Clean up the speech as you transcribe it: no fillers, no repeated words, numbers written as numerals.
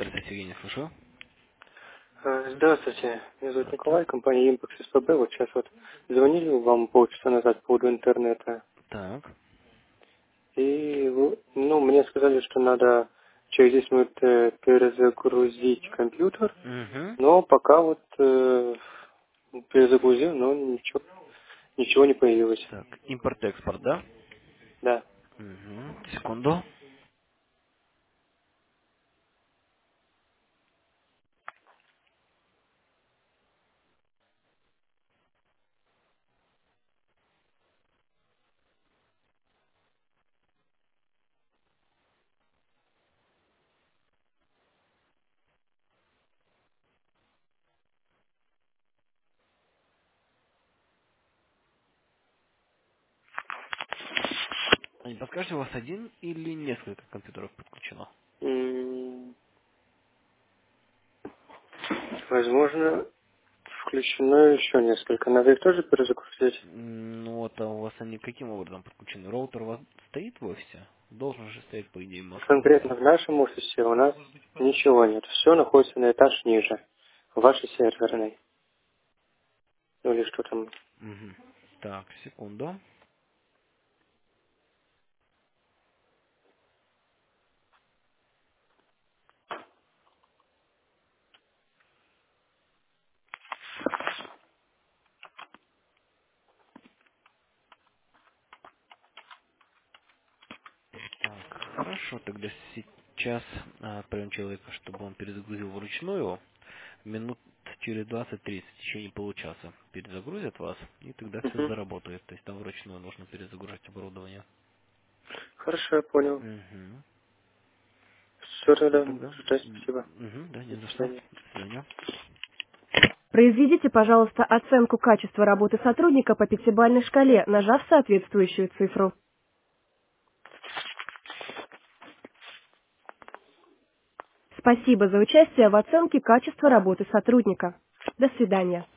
Здравствуйте, Евгений, слышу. Здравствуйте, меня зовут Здравствуйте. Николай, компания Impex СПБ. Вот сейчас вот звонили вам полчаса назад по поводу интернета. Так. И мне сказали, что надо через 10 минут перезагрузить компьютер. Угу. Но пока вот перезагрузил, но ничего не появилось. Так, импорт-экспорт, да? Да. Угу. Секунду. А не подскажете, у вас один или несколько компьютеров подключено? М, Возможно, включено еще несколько. Надо их тоже перезагрузить. Ну вот, а у вас они каким образом подключены? Роутер у вас стоит в офисе? Должен же стоять, по идее, Конкретно Москве. в нашем офисе у нас ничего нет. Все находится на этаж ниже. В вашей серверной. Ну или что там. Угу. Так, секунду. Так, хорошо, тогда сейчас отправим человека, чтобы он перезагрузил вручную. Минут через 20-30, в течение получаса перезагрузят вас, и тогда все Мгм. заработает. То есть там вручную нужно перезагружать оборудование. Хорошо, я понял. Угу. Все Все тогда. тогда. Ждать, спасибо. Да, не До за что. свидания. До свидания. Произведите, пожалуйста, оценку качества работы сотрудника по пятибалльной шкале, нажав соответствующую цифру. Спасибо за участие в оценке качества работы сотрудника. До свидания.